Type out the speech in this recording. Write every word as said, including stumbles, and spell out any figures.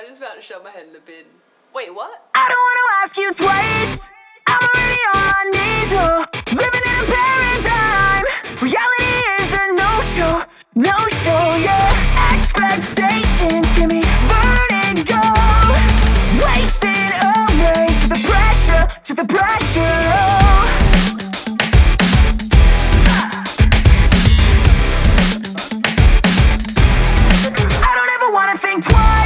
just about to shove my head in the bin. Wait, what? I don't wanna ask you twice. I'm already on my knees, oh, living in a paradigm. Reality is a no-show, no-show, yeah. Expectations give me vertigo, wasting away to the pressure, to the pressure, oh. I don't ever wanna think twice.